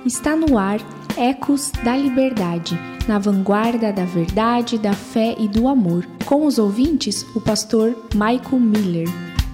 Está no ar Ecos da Liberdade, na vanguarda da verdade, da fé e do amor. Com os ouvintes, o pastor Michael Miller.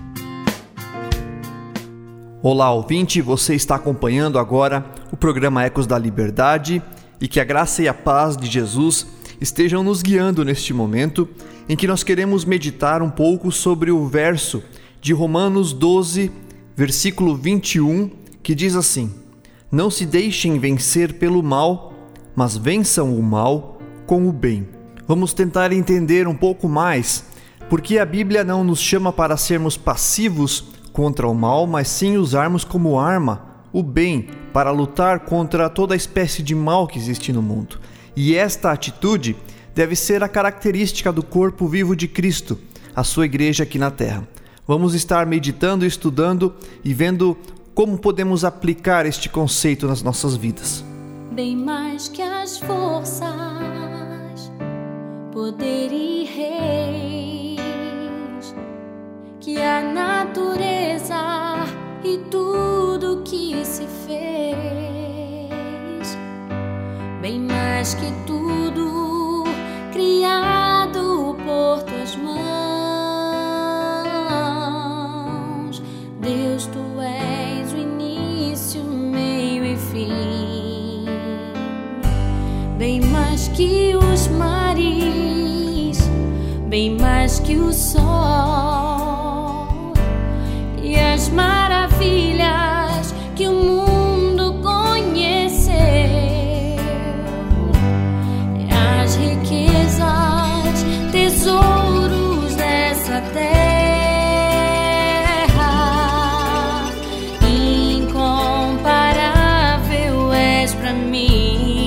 Olá, ouvinte, você está acompanhando agora o programa Ecos da Liberdade e que a graça e a paz de Jesus estejam nos guiando neste momento em que nós queremos meditar um pouco sobre o verso de Romanos 12, versículo 21, que diz assim: Não se deixem vencer pelo mal, mas vençam o mal com o bem. Vamos tentar entender um pouco mais porque a Bíblia não nos chama para sermos passivos contra o mal, mas sim usarmos como arma o bem para lutar contra toda a espécie de mal que existe no mundo. E esta atitude deve ser a característica do corpo vivo de Cristo, a sua igreja aqui na terra. Vamos estar meditando, estudando e vendo como podemos aplicar este conceito nas nossas vidas. Bem mais que as forças, poder e reis, que a natureza e tudo que se fez, bem mais que tudo criado por tuas mãos, Deus, tu és o início, meio e fim, bem mais que os mares, bem mais que o sol e as maravilhas que o mundo conheceu, as riquezas, tesouros dessa terra, incomparável és para mim.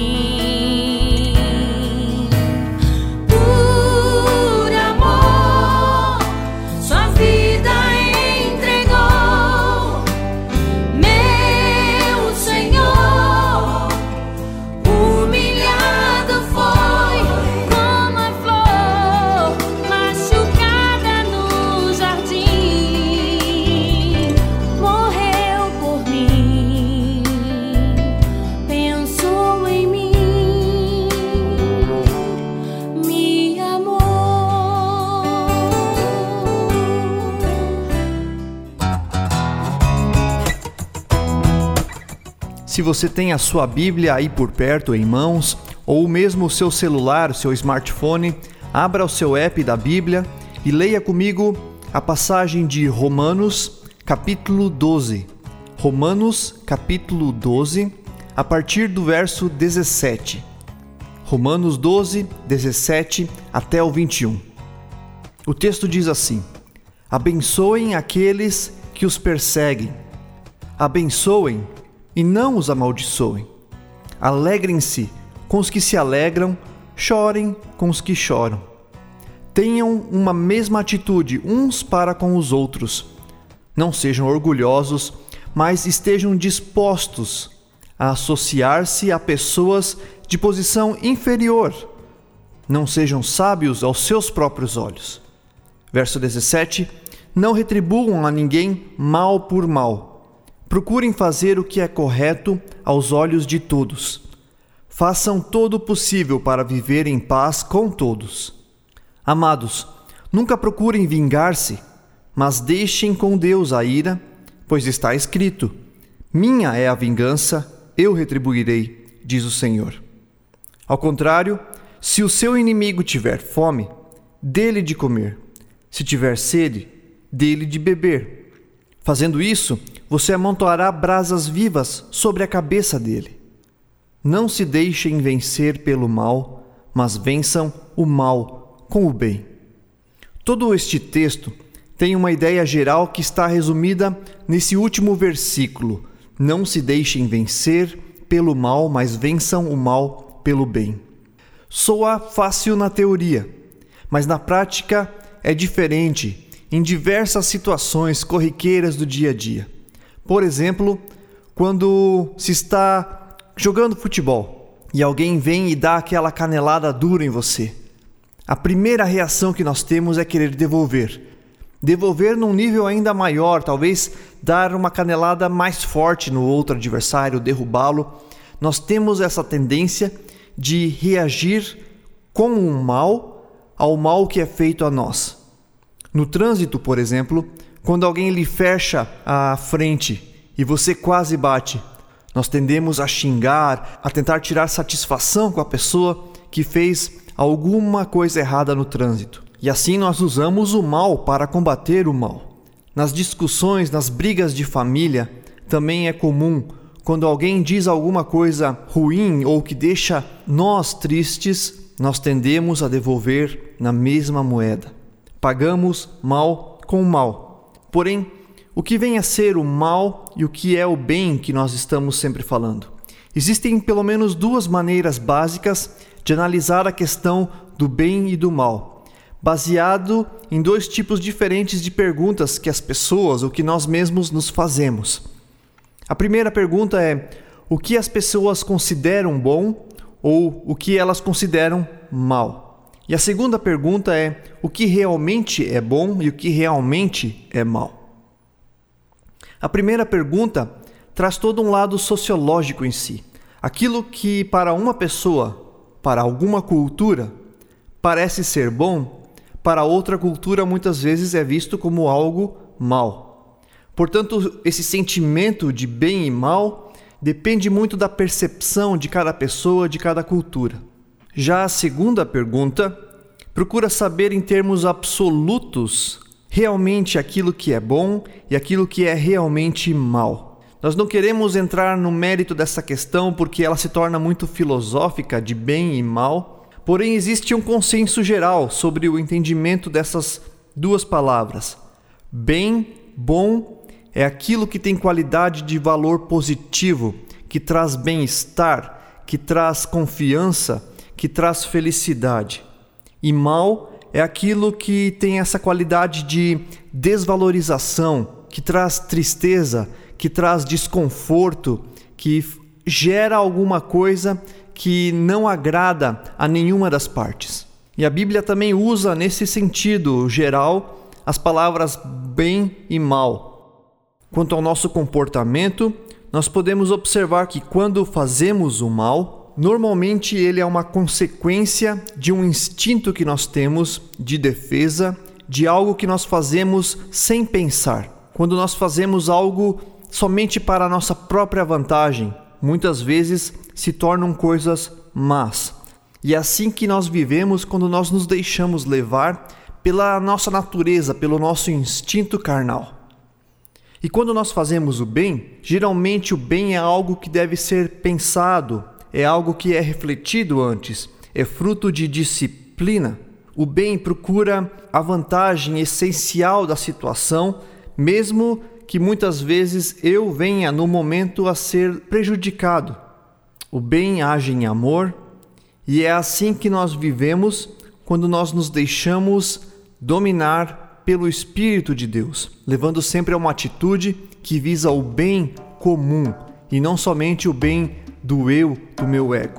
Se você tem a sua Bíblia aí por perto em mãos, ou mesmo o seu celular, o seu smartphone, abra o seu app da Bíblia e leia comigo a passagem de Romanos, capítulo 12. Romanos, capítulo 12, a partir do verso 17. Romanos 12, 17 até o 21. O texto diz assim: Abençoem aqueles que os perseguem. Abençoem e não os amaldiçoem. Alegrem-se com os que se alegram, chorem com os que choram. Tenham uma mesma atitude uns para com os outros. Não sejam orgulhosos, mas estejam dispostos a associar-se a pessoas de posição inferior. Não sejam sábios aos seus próprios olhos. Verso 17. Não retribuam a ninguém mal por mal. Procurem fazer o que é correto aos olhos de todos. Façam todo o possível para viver em paz com todos. Amados, nunca procurem vingar-se, mas deixem com Deus a ira, pois está escrito: Minha é a vingança, eu retribuirei, diz o Senhor. Ao contrário, se o seu inimigo tiver fome, dê-lhe de comer. Se tiver sede, dê-lhe de beber. Fazendo isso, você amontoará brasas vivas sobre a cabeça dele. Não se deixem vencer pelo mal, mas vençam o mal com o bem. Todo este texto tem uma ideia geral que está resumida nesse último versículo: Não se deixem vencer pelo mal, mas vençam o mal pelo bem. Soa fácil na teoria, mas na prática é diferente em diversas situações corriqueiras do dia a dia. Por exemplo, quando se está jogando futebol e alguém vem e dá aquela canelada dura em você. A primeira reação que nós temos é querer devolver. Devolver num nível ainda maior, talvez dar uma canelada mais forte no outro adversário, derrubá-lo. nós temos essa tendência de reagir com o mal ao mal que é feito a nós. No trânsito, por exemplo, quando alguém lhe fecha a frente e você quase bate, nós tendemos a xingar, a tentar tirar satisfação com a pessoa que fez alguma coisa errada no trânsito. E assim nós usamos o mal para combater o mal. Nas discussões, nas brigas de família, também é comum, quando alguém diz alguma coisa ruim ou que deixa nós tristes, nós tendemos a devolver na mesma moeda. Pagamos mal com mal. Porém, o que vem a ser o mal e o que é o bem que nós estamos sempre falando? Existem pelo menos duas maneiras básicas de analisar a questão do bem e do mal, baseado em dois tipos diferentes de perguntas que as pessoas ou que nós mesmos nos fazemos. A primeira pergunta é: o que as pessoas consideram bom ou o que elas consideram mal? E a segunda pergunta é: o que realmente é bom e o que realmente é mal? A primeira pergunta traz todo um lado sociológico em si. Aquilo que para uma pessoa, para alguma cultura, parece ser bom, para outra cultura muitas vezes é visto como algo mal. Portanto, esse sentimento de bem e mal depende muito da percepção de cada pessoa, de cada cultura. Já a segunda pergunta procura saber em termos absolutos realmente aquilo que é bom e aquilo que é realmente mal. Nós não queremos entrar no mérito dessa questão porque ela se torna muito filosófica de bem e mal, porém existe um consenso geral sobre o entendimento dessas duas palavras. Bem, bom, é aquilo que tem qualidade de valor positivo, que traz bem-estar, que traz confiança, que traz felicidade. E mal é aquilo que tem essa qualidade de desvalorização, que traz tristeza, que traz desconforto, que gera alguma coisa que não agrada a nenhuma das partes. E a Bíblia também usa nesse sentido geral as palavras bem e mal. Quanto ao nosso comportamento, nós podemos observar que quando fazemos o mal, normalmente ele é uma consequência de um instinto que nós temos de defesa, de algo que nós fazemos sem pensar. Quando nós fazemos algo somente para a nossa própria vantagem, muitas vezes se tornam coisas más. E é assim que nós vivemos quando nós nos deixamos levar pela nossa natureza, pelo nosso instinto carnal. E quando nós fazemos o bem, geralmente o bem é algo que deve ser pensado, é algo que é refletido antes, é fruto de disciplina. O bem procura a vantagem essencial da situação, mesmo que muitas vezes eu venha no momento a ser prejudicado. O bem age em amor e é assim que nós vivemos quando nós nos deixamos dominar pelo Espírito de Deus, levando sempre a uma atitude que visa o bem comum e não somente o bem do eu, do meu ego.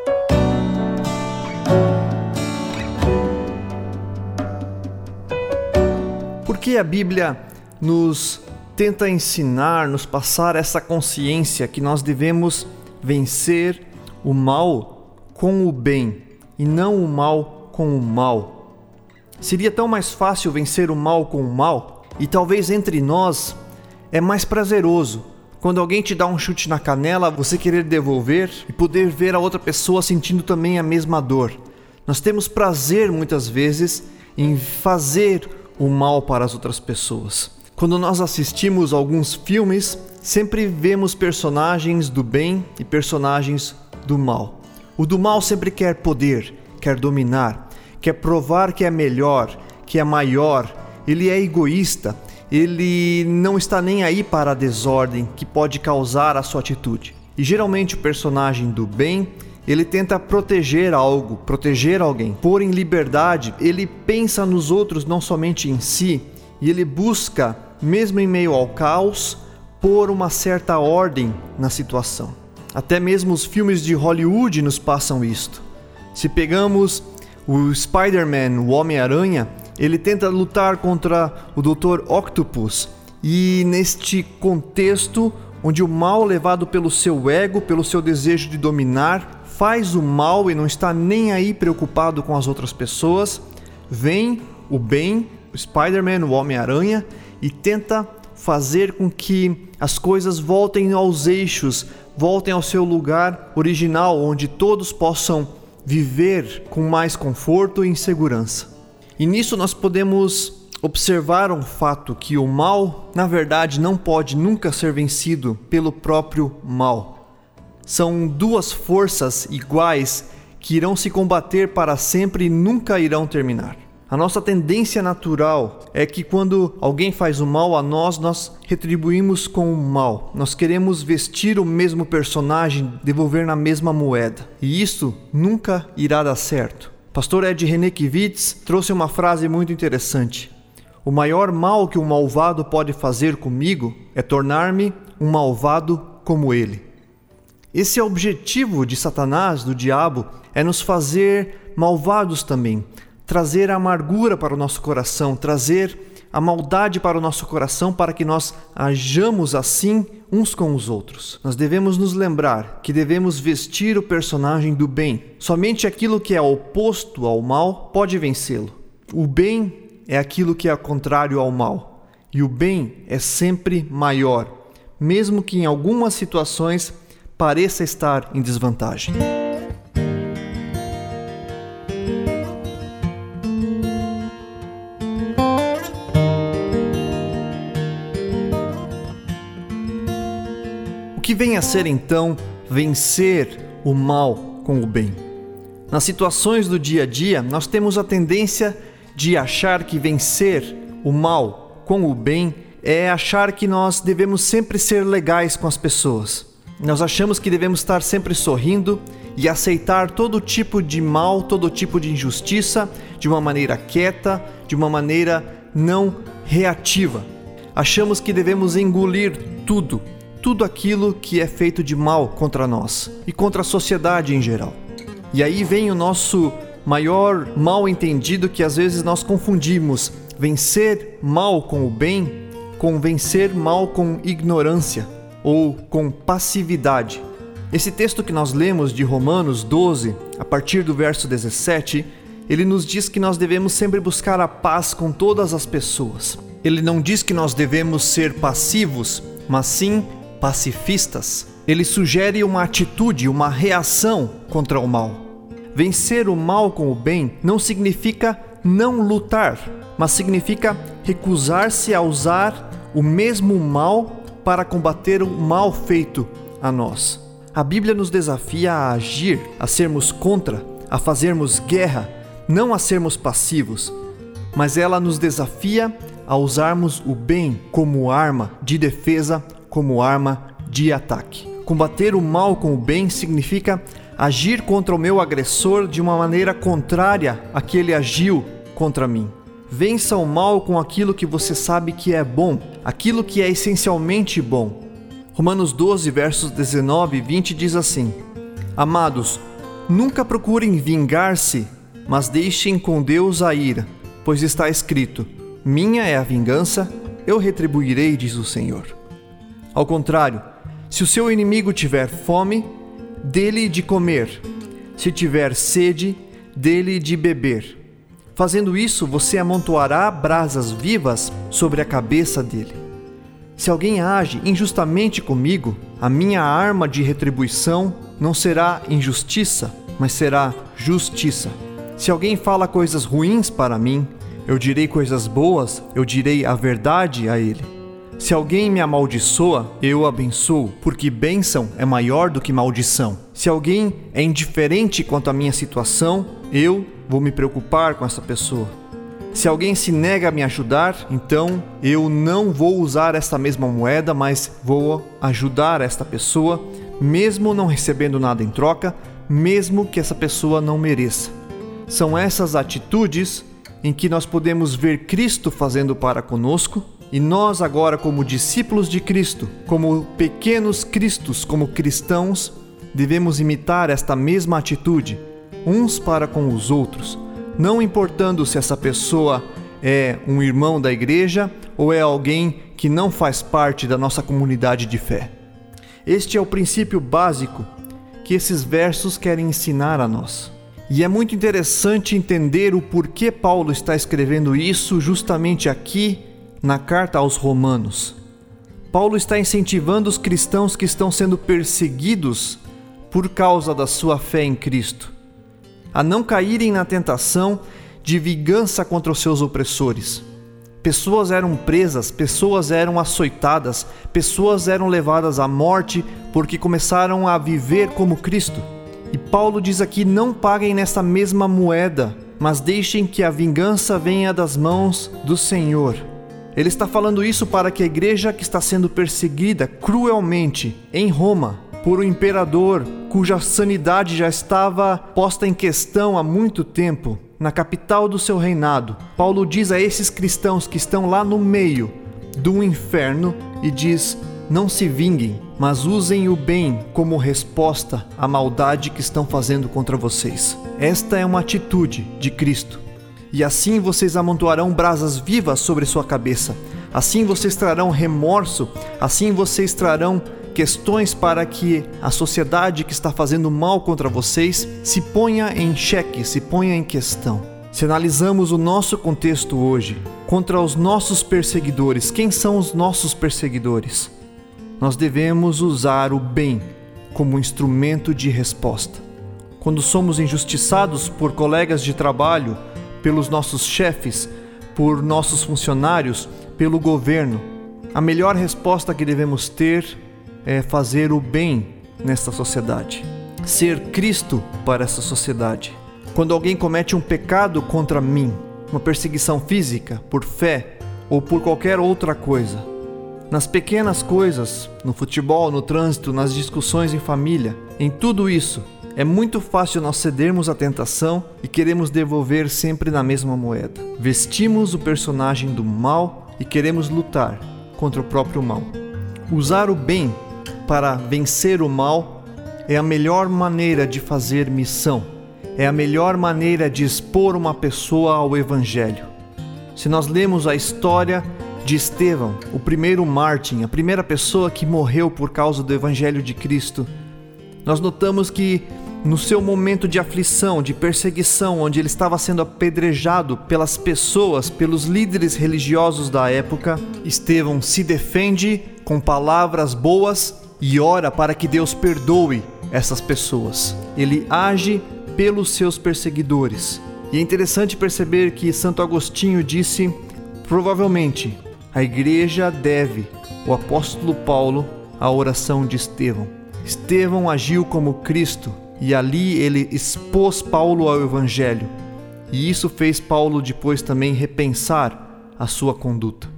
Por que a Bíblia nos tenta ensinar, nos passar essa consciência que nós devemos vencer o mal com o bem e não o mal com o mal? Seria tão mais fácil vencer o mal com o mal? E talvez entre nós é mais prazeroso quando alguém te dá um chute na canela, você querer devolver e poder ver a outra pessoa sentindo também a mesma dor. Nós temos prazer muitas vezes em fazer o mal para as outras pessoas. Quando nós assistimos alguns filmes, sempre vemos personagens do bem e personagens do mal. O do mal sempre quer poder, quer dominar, quer provar que é melhor, que é maior. Ele é egoísta. Ele não está nem aí para a desordem que pode causar a sua atitude. E geralmente o personagem do bem, ele tenta proteger algo, proteger alguém, pôr em liberdade. Ele pensa nos outros, não somente em si, e ele busca, mesmo em meio ao caos, pôr uma certa ordem na situação. Até mesmo os filmes de Hollywood nos passam isto. Se pegamos o Spider-Man, o Homem-Aranha, ele tenta lutar contra o Dr. Octopus e neste contexto onde o mal, levado pelo seu ego, pelo seu desejo de dominar, faz o mal e não está nem aí preocupado com as outras pessoas, vem o bem, o Spider-Man, o Homem-Aranha, e tenta fazer com que as coisas voltem aos eixos, voltem ao seu lugar original, onde todos possam viver com mais conforto e segurança. E nisso nós podemos observar um fato, que o mal, na verdade, não pode nunca ser vencido pelo próprio mal. São duas forças iguais que irão se combater para sempre e nunca irão terminar. A nossa tendência natural é que quando alguém faz o mal a nós retribuímos com o mal. Nós queremos vestir o mesmo personagem, devolver na mesma moeda. E isso nunca irá dar certo. Pastor Ed Renekiewicz trouxe uma frase muito interessante. O maior mal que um malvado pode fazer comigo é tornar-me um malvado como ele. Esse é o objetivo de Satanás, do diabo, é nos fazer malvados também. Trazer a amargura para o nosso coração, trazer a maldade para o nosso coração, para que nós ajamos assim uns com os outros. Nós devemos nos lembrar que devemos vestir o personagem do bem. Somente aquilo que é oposto ao mal pode vencê-lo. O bem é aquilo que é contrário ao mal. E o bem é sempre maior, mesmo que em algumas situações pareça estar em desvantagem. O que vem a ser então vencer o mal com o bem? Nas situações do dia a dia, nós temos a tendência de achar que vencer o mal com o bem é achar que nós devemos sempre ser legais com as pessoas. Nós achamos que devemos estar sempre sorrindo e aceitar todo tipo de mal, todo tipo de injustiça de uma maneira quieta, de uma maneira não reativa. Achamos que devemos engolir tudo aquilo que é feito de mal contra nós e contra a sociedade em geral. E aí vem o nosso maior mal entendido, que às vezes nós confundimos vencer mal com o bem com vencer mal com ignorância ou com passividade. Esse texto que nós lemos de Romanos 12, a partir do verso 17, ele nos diz que nós devemos sempre buscar a paz com todas as pessoas. Ele não diz que nós devemos ser passivos, mas sim pacifistas. Ele sugere uma atitude, uma reação contra o mal. Vencer o mal com o bem não significa não lutar, mas significa recusar-se a usar o mesmo mal para combater o mal feito a nós. A Bíblia nos desafia a agir, a sermos contra, a fazermos guerra, não a sermos passivos, mas ela nos desafia a usarmos o bem como arma de defesa, como arma de ataque. Combater o mal com o bem significa agir contra o meu agressor de uma maneira contrária à que ele agiu contra mim. Vença o mal com aquilo que você sabe que é bom, aquilo que é essencialmente bom. Romanos 12, versos 19 e 20 diz assim: Amados, nunca procurem vingar-se, mas deixem com Deus a ira, pois está escrito: Minha é a vingança, eu retribuirei, diz o Senhor. Ao contrário, se o seu inimigo tiver fome, dê-lhe de comer. Se tiver sede, dê-lhe de beber. Fazendo isso, você amontoará brasas vivas sobre a cabeça dele. Se alguém age injustamente comigo, a minha arma de retribuição não será injustiça, mas será justiça. Se alguém fala coisas ruins para mim, eu direi coisas boas, eu direi a verdade a ele. Se alguém me amaldiçoa, eu o abençoo, porque bênção é maior do que maldição. Se alguém é indiferente quanto à minha situação, eu vou me preocupar com essa pessoa. Se alguém se nega a me ajudar, então eu não vou usar esta mesma moeda, mas vou ajudar esta pessoa, mesmo não recebendo nada em troca, mesmo que essa pessoa não mereça. São essas atitudes em que nós podemos ver Cristo fazendo para conosco, e nós agora, como discípulos de Cristo, como pequenos cristos, como cristãos, devemos imitar esta mesma atitude, uns para com os outros, não importando se essa pessoa é um irmão da igreja ou é alguém que não faz parte da nossa comunidade de fé. Este é o princípio básico que esses versos querem ensinar a nós. E é muito interessante entender o porquê Paulo está escrevendo isso justamente aqui na carta aos Romanos. Paulo está incentivando os cristãos que estão sendo perseguidos por causa da sua fé em Cristo a não caírem na tentação de vingança contra os seus opressores. Pessoas eram presas, pessoas eram açoitadas, pessoas eram levadas à morte porque começaram a viver como Cristo. E Paulo diz aqui: não paguem nessa mesma moeda, mas deixem que a vingança venha das mãos do Senhor. Ele está falando isso para que a igreja que está sendo perseguida cruelmente em Roma por um imperador cuja sanidade já estava posta em questão há muito tempo, na capital do seu reinado, Paulo diz a esses cristãos que estão lá no meio do inferno e diz: não se vinguem, mas usem o bem como resposta à maldade que estão fazendo contra vocês. Esta é uma atitude de Cristo. E assim vocês amontoarão brasas vivas sobre sua cabeça. Assim vocês trarão remorso, assim vocês trarão questões para que a sociedade que está fazendo mal contra vocês se ponha em xeque, se ponha em questão. Se analisamos o nosso contexto hoje, contra os nossos perseguidores, quem são os nossos perseguidores? Nós devemos usar o bem como instrumento de resposta. Quando somos injustiçados por colegas de trabalho, pelos nossos chefes, por nossos funcionários, pelo governo, a melhor resposta que devemos ter é fazer o bem nesta sociedade, ser Cristo para essa sociedade. Quando alguém comete um pecado contra mim, uma perseguição física, por fé ou por qualquer outra coisa, nas pequenas coisas, no futebol, no trânsito, nas discussões em família, em tudo isso, é muito fácil nós cedermos à tentação e queremos devolver sempre na mesma moeda. Vestimos o personagem do mal e queremos lutar contra o próprio mal. Usar o bem para vencer o mal é a melhor maneira de fazer missão. É a melhor maneira de expor uma pessoa ao Evangelho. Se nós lemos a história de Estevão, o primeiro mártir, a primeira pessoa que morreu por causa do Evangelho de Cristo, nós notamos que no seu momento de aflição, de perseguição, onde ele estava sendo apedrejado pelas pessoas, pelos líderes religiosos da época, Estevão se defende com palavras boas e ora para que Deus perdoe essas pessoas. Ele age pelos seus perseguidores. E é interessante perceber que Santo Agostinho disse: provavelmente a igreja deve o apóstolo Paulo à oração de Estevão. Estevão agiu como Cristo e ali ele expôs Paulo ao Evangelho. E isso fez Paulo depois também repensar a sua conduta.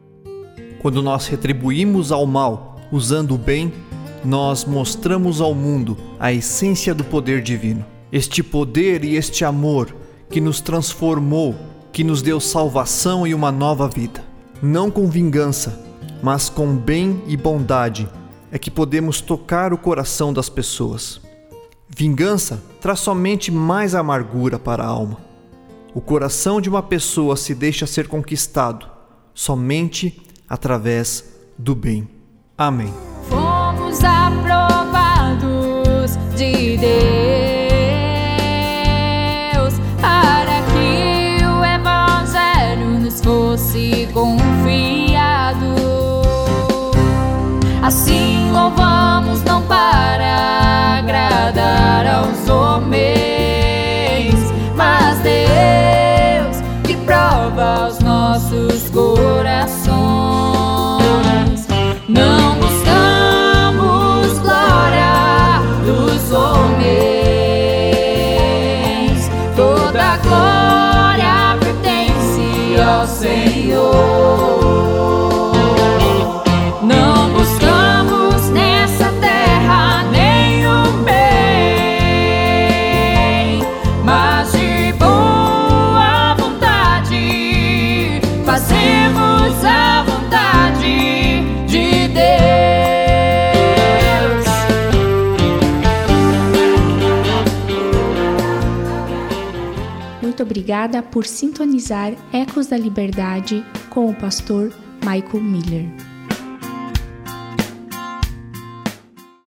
Quando nós retribuímos ao mal usando o bem, nós mostramos ao mundo a essência do poder divino. Este poder e este amor que nos transformou, que nos deu salvação e uma nova vida. Não com vingança, mas com bem e bondade, é que podemos tocar o coração das pessoas. Vingança traz somente mais amargura para a alma. O coração de uma pessoa se deixa ser conquistado somente através do bem. Amém. Fomos aprovados de Deus para que o Evangelho nos fosse confiado. Assim louvamos não para agradar aos homens, mas Deus que prova os nossos corações. Não buscamos glória dos homens, toda a glória pertence ao Senhor. Não buscamos nessa terra nenhum bem, mas de boa vontade fazemos a vontade de Deus. Muito obrigada por sintonizar Ecos da Liberdade com o pastor Michael Miller.